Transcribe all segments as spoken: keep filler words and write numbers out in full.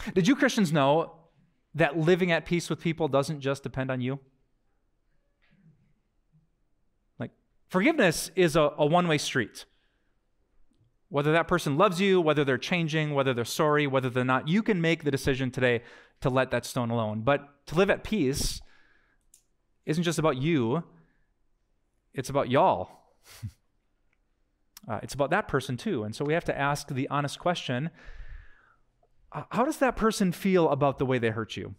Did you Christians know that living at peace with people doesn't just depend on you? Like, forgiveness is a, a one-way street. Whether that person loves you, whether they're changing, whether they're sorry, whether they're not, you can make the decision today to let that stone alone. But to live at peace isn't just about you, it's about y'all. uh, it's about that person too. And so we have to ask the honest question, how does that person feel about the way they hurt you?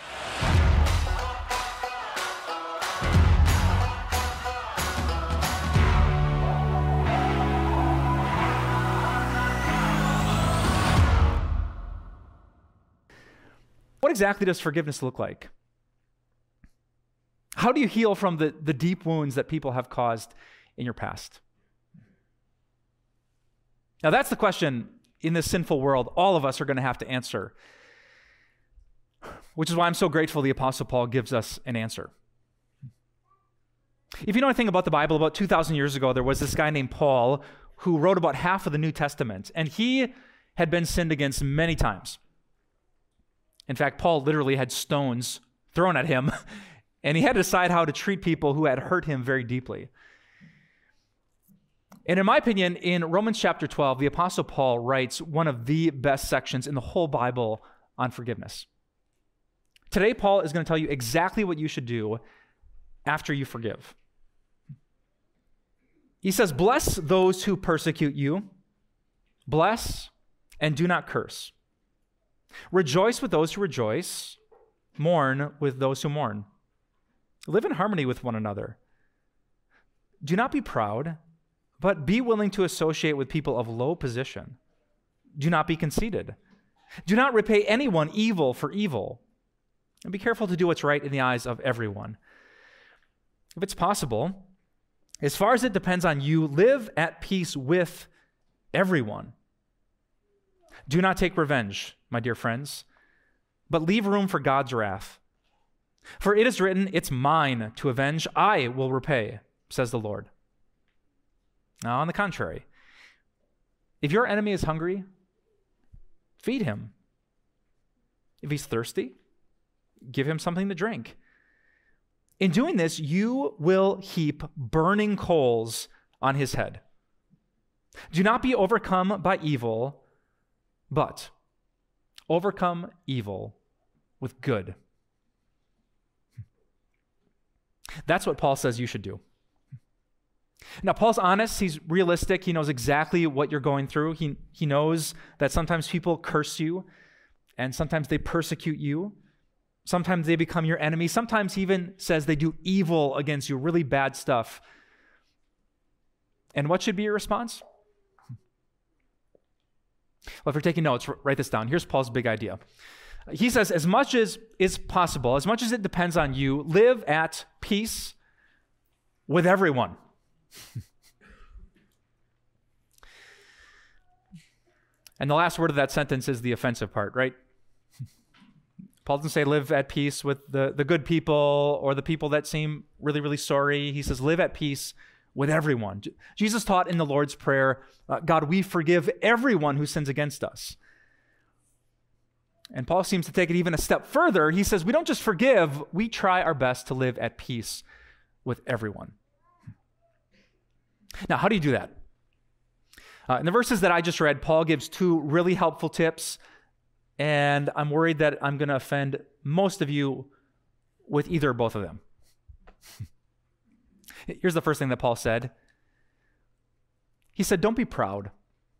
What exactly does forgiveness look like? How do you heal from the, the deep wounds that people have caused in your past? Now, that's the question in this sinful world all of us are going to have to answer, which is why I'm so grateful the Apostle Paul gives us an answer. If you know anything about the Bible, about two thousand years ago, there was this guy named Paul who wrote about half of the New Testament, and he had been sinned against many times. In fact, Paul literally had stones thrown at him, and he had to decide how to treat people who had hurt him very deeply. And in my opinion, in Romans chapter twelve, the Apostle Paul writes one of the best sections in the whole Bible on forgiveness. Today, Paul is going to tell you exactly what you should do after you forgive. He says, "Bless those who persecute you. Bless and do not curse. Rejoice with those who rejoice. Mourn with those who mourn. Live in harmony with one another. Do not be proud, but be willing to associate with people of low position. Do not be conceited. Do not repay anyone evil for evil. And be careful to do what's right in the eyes of everyone. If it's possible, as far as it depends on you, live at peace with everyone. Do not take revenge, my dear friends, but leave room for God's wrath. For it is written, 'It's mine to avenge, I will repay,' says the Lord." Now, on the contrary, if your enemy is hungry, feed him. If he's thirsty, give him something to drink. In doing this, you will heap burning coals on his head. Do not be overcome by evil, but overcome evil with good. That's what Paul says you should do. Now, Paul's honest, he's realistic, he knows exactly what you're going through. He, he knows that sometimes people curse you, and sometimes they persecute you. Sometimes they become your enemy. Sometimes he even says they do evil against you, really bad stuff. And what should be your response? Well, if you're taking notes, write this down. Here's Paul's big idea. He says, as much as is possible, as much as it depends on you, live at peace with everyone. And the last word of that sentence is the offensive part, right? Paul doesn't say live at peace with the, the good people or the people that seem really, really sorry. He says live at peace with everyone. Jesus taught in the Lord's Prayer, uh, God, we forgive everyone who sins against us. And Paul seems to take it even a step further. He says we don't just forgive, we try our best to live at peace with everyone. Now, how do you do that? Uh, in the verses that I just read, Paul gives two really helpful tips, and I'm worried that I'm going to offend most of you with either or both of them. Here's the first thing that Paul said. He said, don't be proud.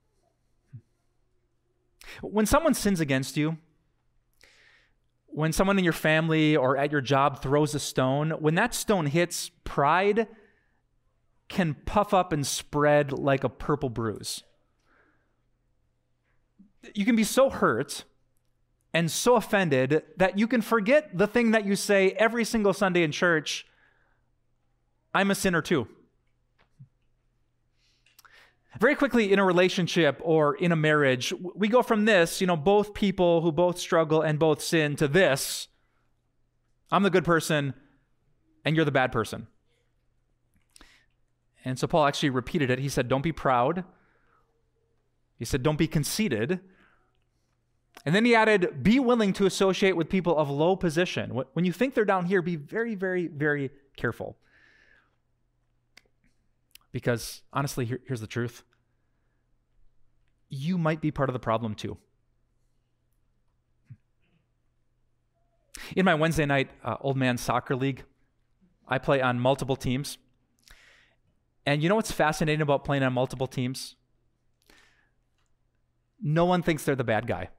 When someone sins against you, when someone in your family or at your job throws a stone, when that stone hits, pride can puff up and spread like a purple bruise. You can be so hurt and so offended that you can forget the thing that you say every single Sunday in church, I'm a sinner too. Very quickly in a relationship or in a marriage, we go from this, you know, both people who both struggle and both sin, to this, I'm the good person and you're the bad person. And so Paul actually repeated it. He said, don't be proud. He said, don't be conceited. And then he added, be willing to associate with people of low position. When you think they're down here, be very, very, very careful. Because honestly, here, here's the truth. You might be part of the problem too. In my Wednesday night uh, old man soccer league, I play on multiple teams. And you know what's fascinating about playing on multiple teams? No one thinks they're the bad guy.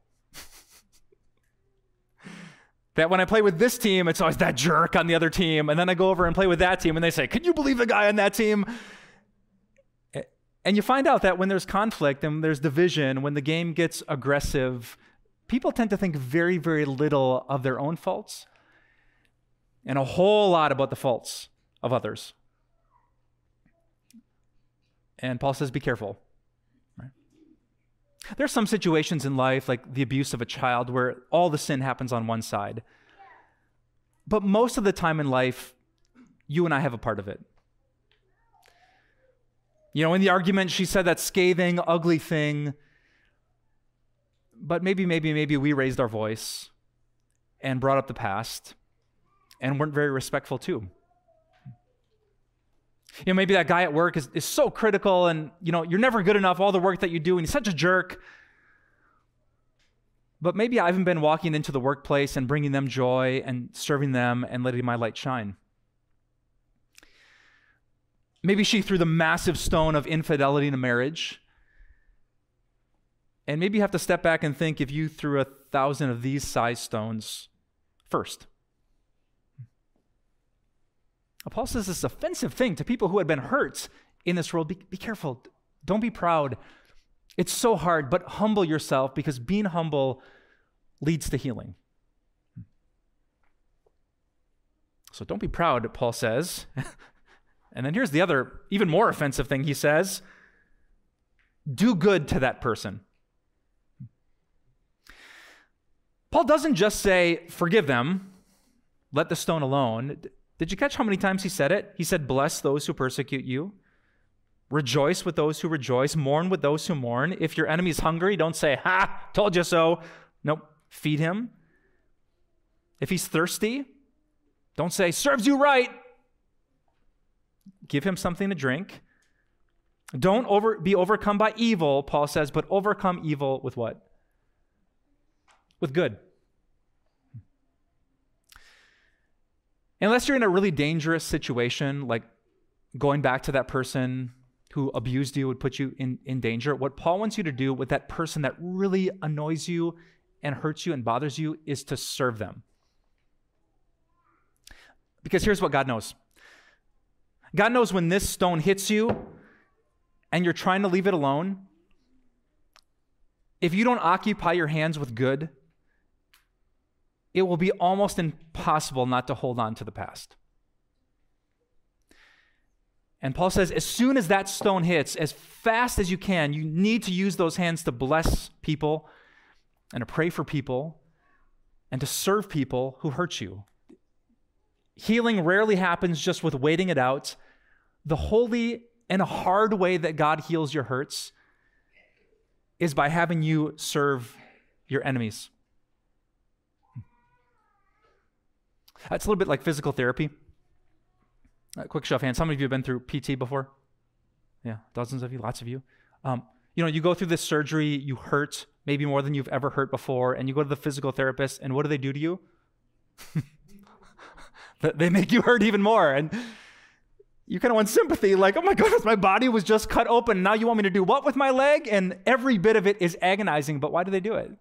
That when I play with this team, it's always that jerk on the other team. And then I go over and play with that team and they say, can you believe the guy on that team? And you find out that when there's conflict and there's division, when the game gets aggressive, people tend to think very, very little of their own faults and a whole lot about the faults of others. And Paul says, be careful. Right? There's some situations in life, like the abuse of a child, where all the sin happens on one side. But most of the time in life, you and I have a part of it. You know, in the argument, she said that scathing, ugly thing. But maybe, maybe, maybe we raised our voice and brought up the past and weren't very respectful too. You know, maybe that guy at work is, is so critical and, you know, you're never good enough, all the work that you do, and he's such a jerk. But maybe I haven't been walking into the workplace and bringing them joy and serving them and letting my light shine. Maybe she threw the massive stone of infidelity in a marriage. And maybe you have to step back and think if you threw a thousand of these size stones first. Paul says this offensive thing to people who had been hurt in this world. Be, be careful. Don't be proud. It's so hard, but humble yourself because being humble leads to healing. So don't be proud, Paul says. And then here's the other, even more offensive thing he says. Do good to that person. Paul doesn't just say, forgive them, let the stone alone. Did you catch how many times he said it? He said, bless those who persecute you. Rejoice with those who rejoice. Mourn with those who mourn. If your enemy's hungry, don't say, ha, told you so. Nope, feed him. If he's thirsty, don't say, serves you right. Give him something to drink. Don't over, be overcome by evil, Paul says, but overcome evil with what? With good. Unless you're in a really dangerous situation, like going back to that person who abused you would put you in, in danger, what Paul wants you to do with that person that really annoys you and hurts you and bothers you is to serve them. Because here's what God knows. God knows when this stone hits you and you're trying to leave it alone, if you don't occupy your hands with good, it will be almost impossible not to hold on to the past. And Paul says, as soon as that stone hits, as fast as you can, you need to use those hands to bless people and to pray for people and to serve people who hurt you. Healing rarely happens just with waiting it out. The holy and hard way that God heals your hurts is by having you serve your enemies. It's a little bit like physical therapy. A quick show of hands. How many of you have been through P T before? Yeah, dozens of you, lots of you. Um, you know, you go through this surgery, you hurt maybe more than you've ever hurt before, and you go to the physical therapist, and what do they do to you? They make you hurt even more. And you kind of want sympathy, like, oh my goodness, my body was just cut open. Now you want me to do what with my leg? And every bit of it is agonizing, but why do they do it?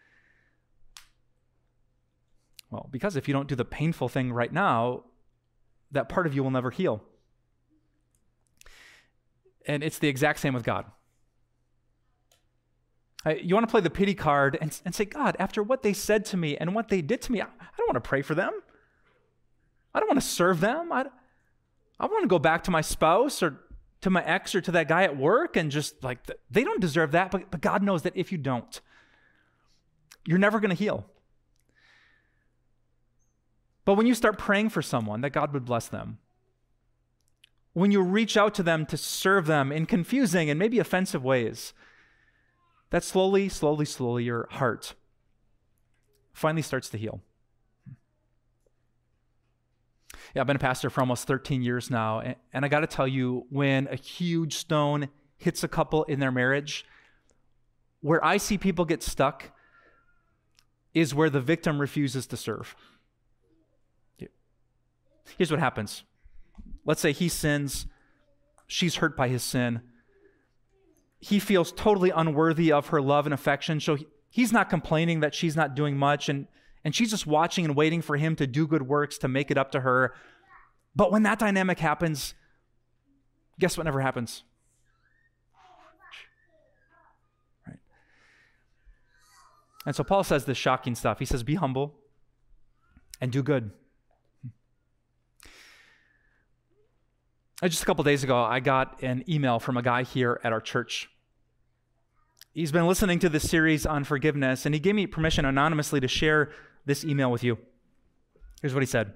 Well, because if you don't do the painful thing right now, that part of you will never heal. And it's the exact same with God. You want to play the pity card and, and say, God, after what they said to me and what they did to me, I, I don't want to pray for them. I don't want to serve them. I, I want to go back to my spouse or to my ex or to that guy at work and just like, they don't deserve that, but, but God knows that if you don't, you're never going to heal. But when you start praying for someone, that God would bless them, when you reach out to them to serve them in confusing and maybe offensive ways, that slowly, slowly, slowly your heart finally starts to heal. Yeah, I've been a pastor for almost thirteen years now, and, and I got to tell you, when a huge stone hits a couple in their marriage, where I see people get stuck is where the victim refuses to serve. Here's what happens. Let's say he sins, she's hurt by his sin. He feels totally unworthy of her love and affection, so he, he's not complaining that she's not doing much, and, and she's just watching and waiting for him to do good works to make it up to her. But when that dynamic happens, guess what never happens? Right. And so Paul says this shocking stuff. He says, be humble and do good. Just a couple days ago, I got an email from a guy here at our church. He's been listening to this series on forgiveness, and he gave me permission anonymously to share this email with you. Here's what he said.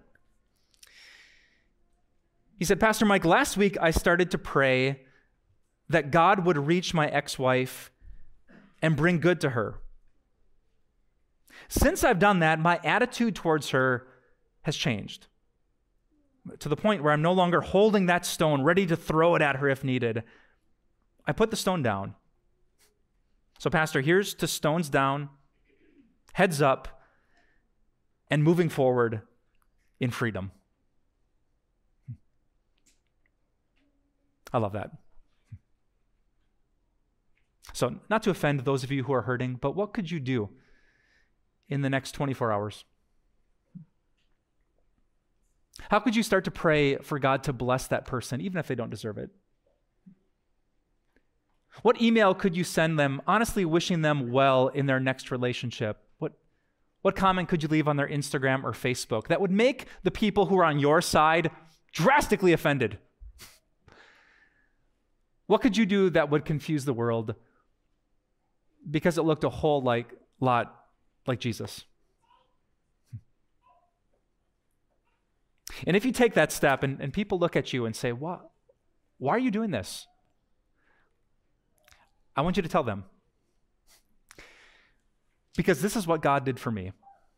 He said, Pastor Mike, last week I started to pray that God would reach my ex-wife and bring good to her. Since I've done that, my attitude towards her has changed, to the point where I'm no longer holding that stone, ready to throw it at her if needed. I put the stone down. So, Pastor, here's to stones down, heads up, and moving forward in freedom. I love that. So, not to offend those of you who are hurting, but what could you do in the next twenty-four hours? How could you start to pray for God to bless that person, even if they don't deserve it? What email could you send them, honestly wishing them well in their next relationship? What, what comment could you leave on their Instagram or Facebook that would make the people who are on your side drastically offended? What could you do that would confuse the world because it looked a whole like, lot like Jesus? And if you take that step and, and people look at you and say, "What? Why are you doing this?" I want you to tell them, because this is what God did for me.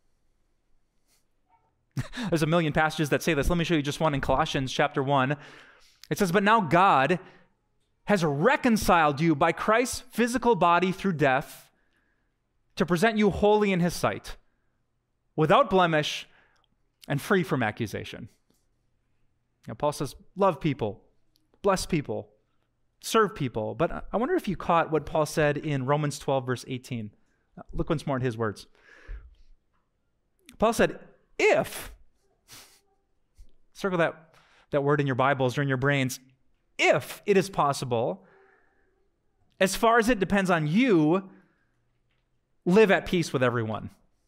There's a million passages that say this. Let me show you just one in Colossians chapter one. It says, "But now God has reconciled you by Christ's physical body through death to present you holy in his sight, without blemish and free from accusation." Now, Paul says, love people, bless people, serve people. But I wonder if you caught what Paul said in Romans twelve, verse eighteen. Look once more at his words. Paul said, if, circle that, that word in your Bibles or in your brains, if it is possible, as far as it depends on you, live at peace with everyone.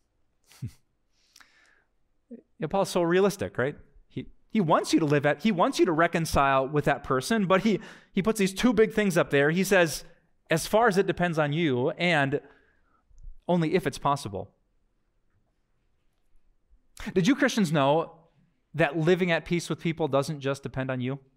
Yeah, Paul's so realistic, right? He he wants you to live at, he wants you to reconcile with that person, but he he puts these two big things up there. He says, as far as it depends on you, and only if it's possible. Did you Christians know that living at peace with people doesn't just depend on you?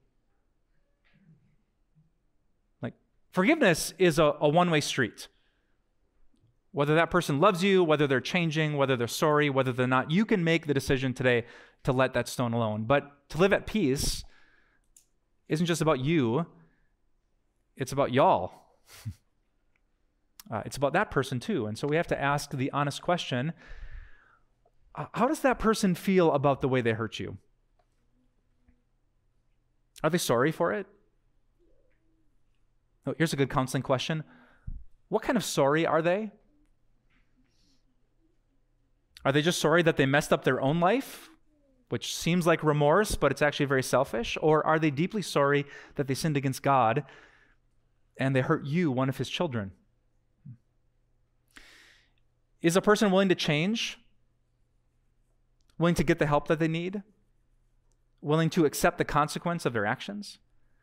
Like, forgiveness is a, a one-way street. Whether that person loves you, whether they're changing, whether they're sorry, whether they're not, you can make the decision today to let that stone alone. But to live at peace isn't just about you, it's about y'all. uh, it's about that person too. And so we have to ask the honest question, how does that person feel about the way they hurt you? Are they sorry for it? Oh, here's a good counseling question. What kind of sorry are they? Are they just sorry that they messed up their own life, which seems like remorse, but it's actually very selfish? Or are they deeply sorry that they sinned against God and they hurt you, one of his children? Is a person willing to change? Willing to get the help that they need? Willing to accept the consequence of their actions?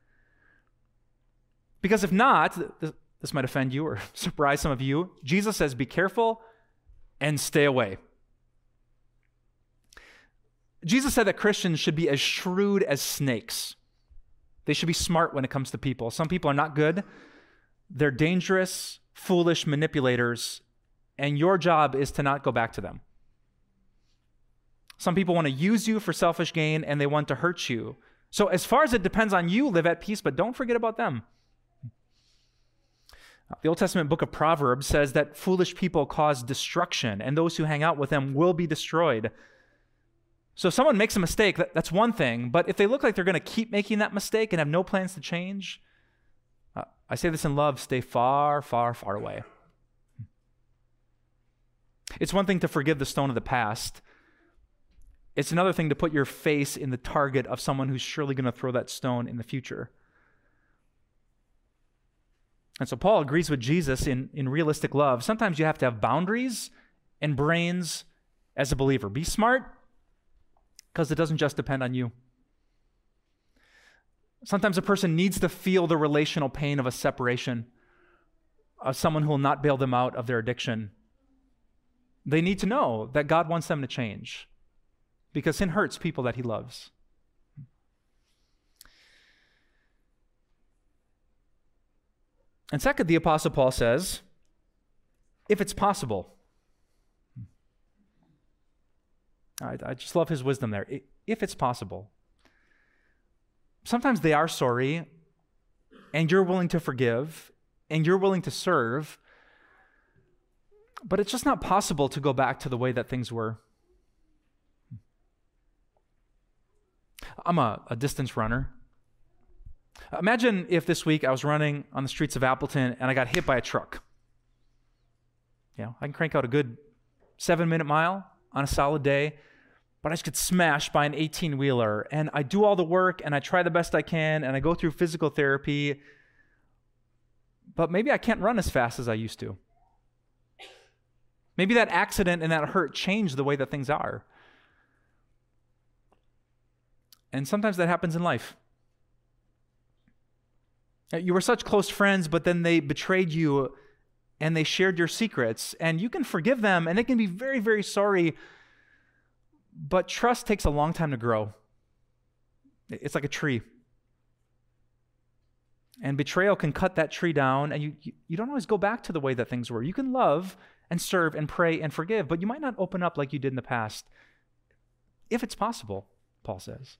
Because if not, this might offend you or surprise some of you, Jesus says, be careful and stay away. Jesus said that Christians should be as shrewd as snakes. They should be smart when it comes to people. Some people are not good. They're dangerous, foolish manipulators, and your job is to not go back to them. Some people want to use you for selfish gain, and they want to hurt you. So as far as it depends on you, live at peace, but don't forget about them. The Old Testament book of Proverbs says that foolish people cause destruction, and those who hang out with them will be destroyed. So if someone makes a mistake, that, that's one thing, but if they look like they're going to keep making that mistake and have no plans to change, uh, I say this in love, stay far, far, far away. It's one thing to forgive the stone of the past. It's another thing to put your face in the target of someone who's surely going to throw that stone in the future. And so Paul agrees with Jesus in, in realistic love. Sometimes you have to have boundaries and brains as a believer. Be smart, because it doesn't just depend on you. Sometimes a person needs to feel the relational pain of a separation, of someone who will not bail them out of their addiction. They need to know that God wants them to change, because sin hurts people that he loves. And second, the Apostle Paul says, if it's possible. I, I just love his wisdom there. If it's possible. Sometimes they are sorry, and you're willing to forgive, and you're willing to serve, but it's just not possible to go back to the way that things were. I'm a, a distance runner. Imagine if this week I was running on the streets of Appleton and I got hit by a truck. You know, I can crank out a good seven-minute mile on a solid day, but I just get smashed by an eighteen-wheeler, and I do all the work, and I try the best I can, and I go through physical therapy, but maybe I can't run as fast as I used to. Maybe that accident and that hurt changed the way that things are. And sometimes that happens in life. You were such close friends, but then they betrayed you and they shared your secrets, and you can forgive them and they can be very, very sorry, but trust takes a long time to grow. It's like a tree. And betrayal can cut that tree down, and you, you don't always go back to the way that things were. You can love and serve and pray and forgive, but you might not open up like you did in the past, if it's possible, Paul says.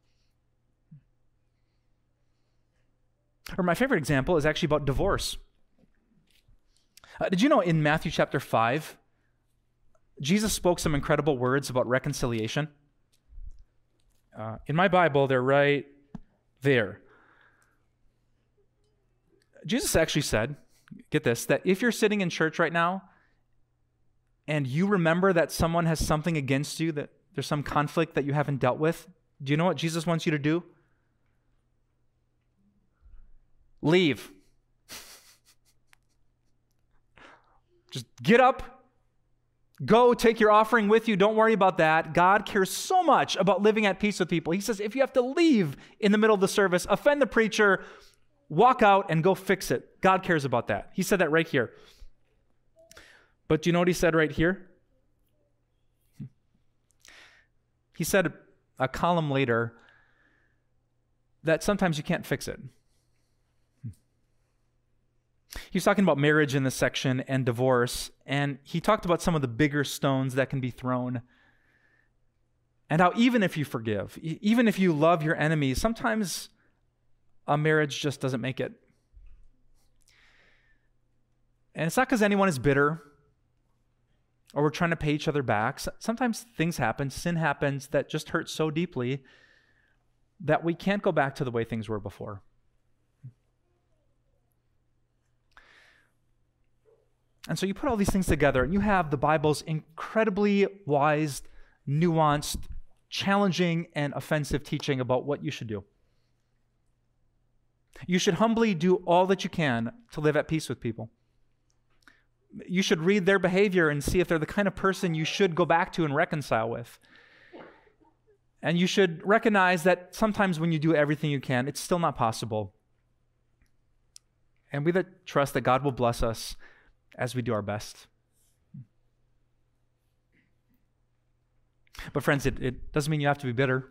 Or my favorite example is actually about divorce. Uh, did you know in Matthew chapter five, Jesus spoke some incredible words about reconciliation? Uh, in my Bible, they're right there. Jesus actually said, get this, that if you're sitting in church right now and you remember that someone has something against you, that there's some conflict that you haven't dealt with, do you know what Jesus wants you to do? Leave. Just get up, go take your offering with you. Don't worry about that. God cares so much about living at peace with people. He says, if you have to leave in the middle of the service, offend the preacher, walk out and go fix it. God cares about that. He said that right here. But do you know what he said right here? He said a column later that sometimes you can't fix it. He's talking about marriage in this section and divorce, and he talked about some of the bigger stones that can be thrown, and how even if you forgive, even if you love your enemies, sometimes a marriage just doesn't make it. And it's not because anyone is bitter or we're trying to pay each other back. Sometimes things happen, sin happens that just hurts so deeply that we can't go back to the way things were before. And so you put all these things together and you have the Bible's incredibly wise, nuanced, challenging, and offensive teaching about what you should do. You should humbly do all that you can to live at peace with people. You should read their behavior and see if they're the kind of person you should go back to and reconcile with. And you should recognize that sometimes when you do everything you can, it's still not possible. And we that trust that God will bless us as we do our best. But friends, it, it doesn't mean you have to be bitter.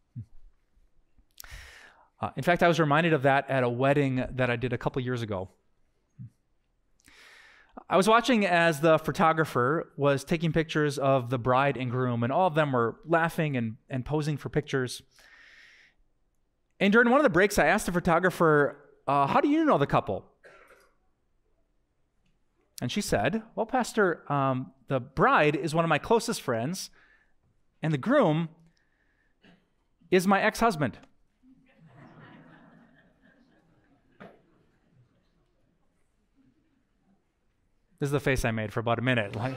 Uh, in fact, I was reminded of that at a wedding that I did a couple years ago. I was watching as the photographer was taking pictures of the bride and groom, and all of them were laughing and, and posing for pictures. And during one of the breaks, I asked the photographer, uh, how do you know the couple? And she said, well, Pastor, um, the bride is one of my closest friends, and the groom is my ex-husband. This is the face I made for about a minute. Like,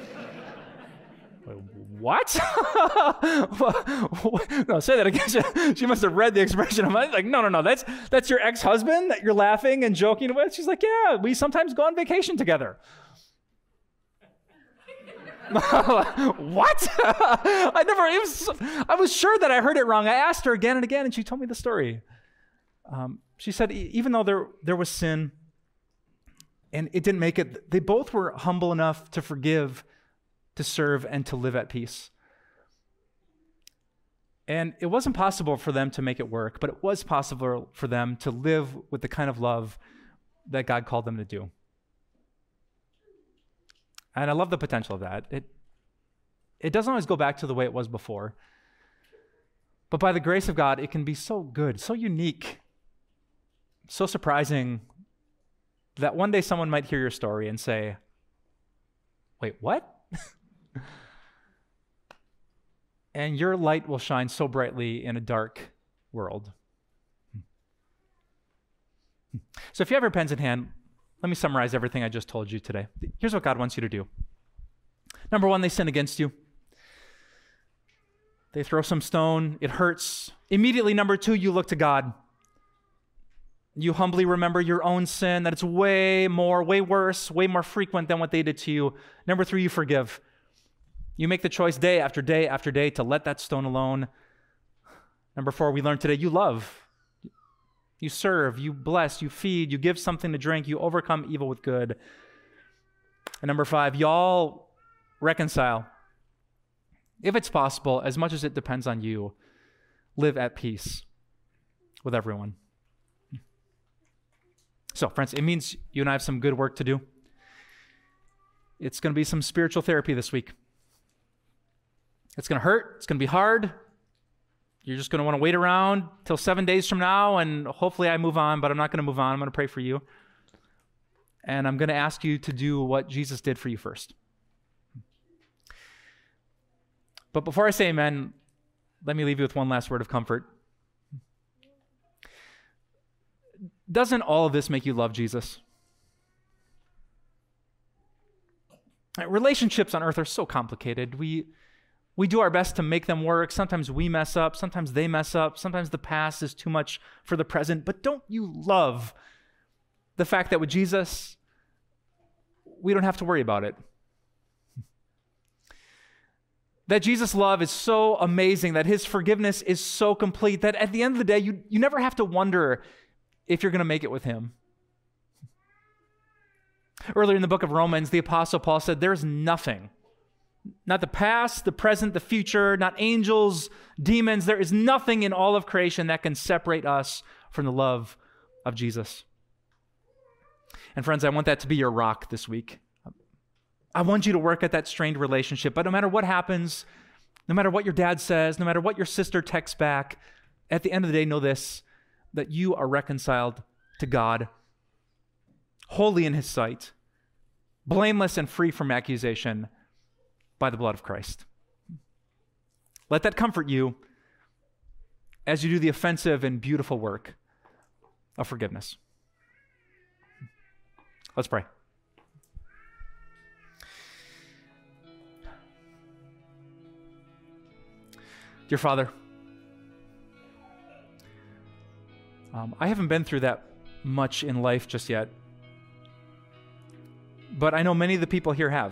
what? No, say that again. She, she must have read the expression. I'm like, no, no, no. That's that's your ex-husband that you're laughing and joking with. She's like, yeah, we sometimes go on vacation together. What? I never. It was, I was sure that I heard it wrong. I asked her again and again, and she told me the story. Um, she said, even though there there was sin, and it didn't make it, they both were humble enough to forgive, to serve, and to live at peace. And it wasn't possible for them to make it work, but it was possible for them to live with the kind of love that God called them to do. And I love the potential of that. It, it doesn't always go back to the way it was before. But by the grace of God, it can be so good, so unique, so surprising, that one day someone might hear your story and say, wait, what? And your light will shine so brightly in a dark world. So if you have your pens in hand, let me summarize everything I just told you today. Here's what God wants you to do. Number one, they sin against you. They throw some stone. It hurts. Immediately, number two, you look to God. You humbly remember your own sin, that it's way more, way worse, way more frequent than what they did to you. Number three, you forgive. You make the choice day after day after day to let that stone alone. Number four, we learned today, you love. You serve, you bless, you feed, you give something to drink, you overcome evil with good. And number five, y'all reconcile. If it's possible, as much as it depends on you, live at peace with everyone. So, friends, it means you and I have some good work to do. It's going to be some spiritual therapy this week. It's going to hurt. It's going to be hard. You're just going to want to wait around till seven days from now, and hopefully I move on, but I'm not going to move on. I'm going to pray for you. And I'm going to ask you to do what Jesus did for you first. But before I say amen, let me leave you with one last word of comfort. Doesn't all of this make you love Jesus? Relationships on earth are so complicated. We we do our best to make them work. Sometimes we mess up. Sometimes they mess up. Sometimes the past is too much for the present. But don't you love the fact that with Jesus, we don't have to worry about it? That Jesus' love is so amazing, that his forgiveness is so complete, that at the end of the day, you, you never have to wonder if you're going to make it with him. Earlier in the book of Romans, the Apostle Paul said, there's nothing, not the past, the present, the future, not angels, demons, there is nothing in all of creation that can separate us from the love of Jesus. And friends, I want that to be your rock this week. I want you to work at that strained relationship, but no matter what happens, no matter what your dad says, no matter what your sister texts back, at the end of the day, know this, that you are reconciled to God, holy in his sight, blameless and free from accusation by the blood of Christ. Let that comfort you as you do the offensive and beautiful work of forgiveness. Let's pray. Dear Father, um, I haven't been through that much in life just yet, but I know many of the people here have.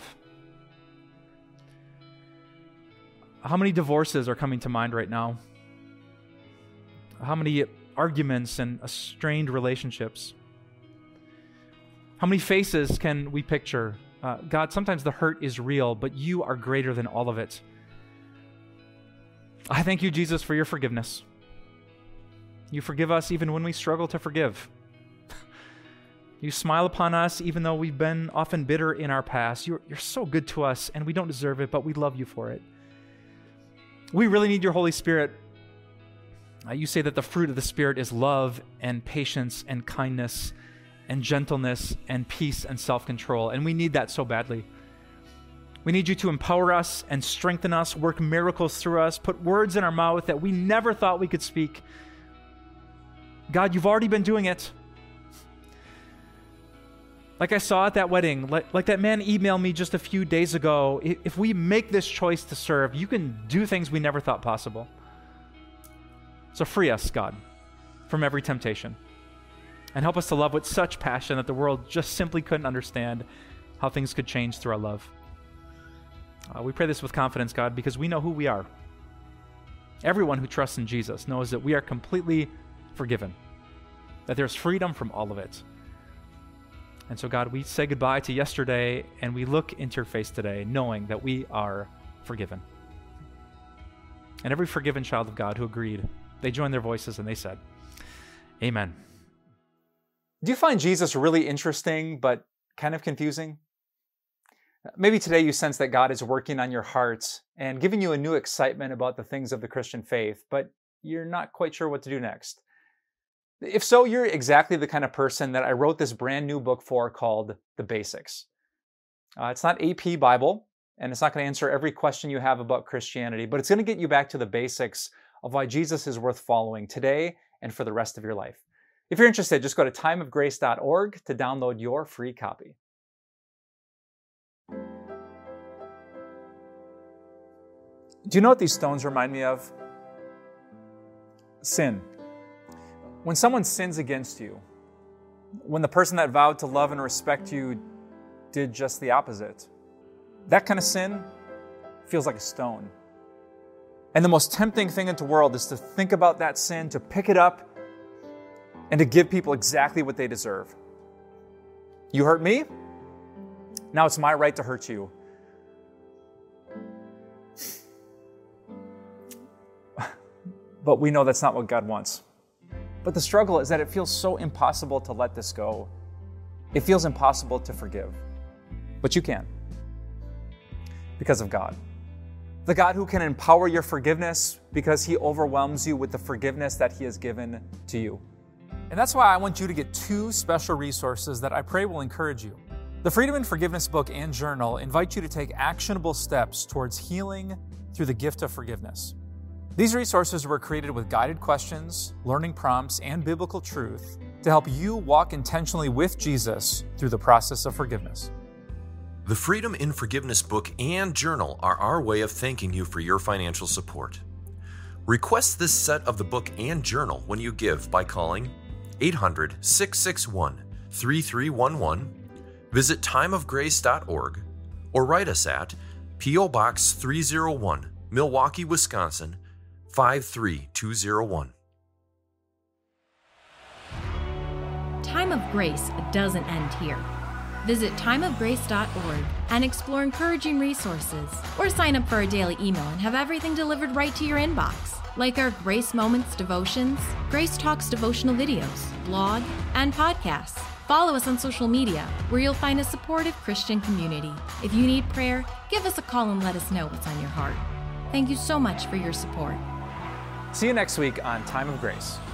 How many divorces are coming to mind right now? How many arguments and strained relationships? How many faces can we picture? Uh, God, sometimes the hurt is real, but you are greater than all of it. I thank you, Jesus, for your forgiveness. You forgive us even when we struggle to forgive. You smile upon us even though we've been often bitter in our past. You're, you're so good to us, and we don't deserve it, but we love you for it. We really need your Holy Spirit. Uh, you say that the fruit of the Spirit is love and patience and kindness and gentleness and peace and self-control, and we need that so badly. We need you to empower us and strengthen us, work miracles through us, put words in our mouth that we never thought we could speak. God, you've already been doing it. Like I saw at that wedding, like, like that man emailed me just a few days ago, if we make this choice to serve, you can do things we never thought possible. So free us, God, from every temptation. And help us to love with such passion that the world just simply couldn't understand how things could change through our love. Uh, we pray this with confidence, God, because we know who we are. Everyone who trusts in Jesus knows that we are completely forgiven, that there's freedom from all of it. And so, God, we say goodbye to yesterday, and we look into your face today, knowing that we are forgiven. And every forgiven child of God who agreed, they joined their voices and they said, Amen. Do you find Jesus really interesting, but kind of confusing? Maybe today you sense that God is working on your heart and giving you a new excitement about the things of the Christian faith, but you're not quite sure what to do next. If so, you're exactly the kind of person that I wrote this brand new book for called The Basics. Uh, it's not A P Bible, and it's not going to answer every question you have about Christianity, but it's going to get you back to the basics of why Jesus is worth following today and for the rest of your life. If you're interested, just go to time of grace dot org to download your free copy. Do you know what these stones remind me of? Sin. When someone sins against you, when the person that vowed to love and respect you did just the opposite, that kind of sin feels like a stone. And the most tempting thing in the world is to think about that sin, to pick it up, and to give people exactly what they deserve. You hurt me? Now it's my right to hurt you. But we know that's not what God wants. But the struggle is that it feels so impossible to let this go. It feels impossible to forgive. But you can. Because of God. The God who can empower your forgiveness because He overwhelms you with the forgiveness that He has given to you. And that's why I want you to get two special resources that I pray will encourage you. The Freedom and Forgiveness book and journal invite you to take actionable steps towards healing through the gift of forgiveness. These resources were created with guided questions, learning prompts, and biblical truth to help you walk intentionally with Jesus through the process of forgiveness. The Freedom in Forgiveness book and journal are our way of thanking you for your financial support. Request this set of the book and journal when you give by calling eight hundred, six six one, three three one one, visit time of grace dot org, or write us at P O Box three oh one, Milwaukee, Wisconsin, five three two oh one. Time of Grace doesn't end here. Visit time of grace dot org and explore encouraging resources, or sign up for a daily email and have everything delivered right to your inbox, like our Grace Moments devotions, Grace Talks devotional videos, blog, and podcasts. Follow us on social media, where you'll find a supportive Christian community. If you need prayer, give us a call and let us know what's on your heart. Thank you so much for your support. See you next week on Time of Grace.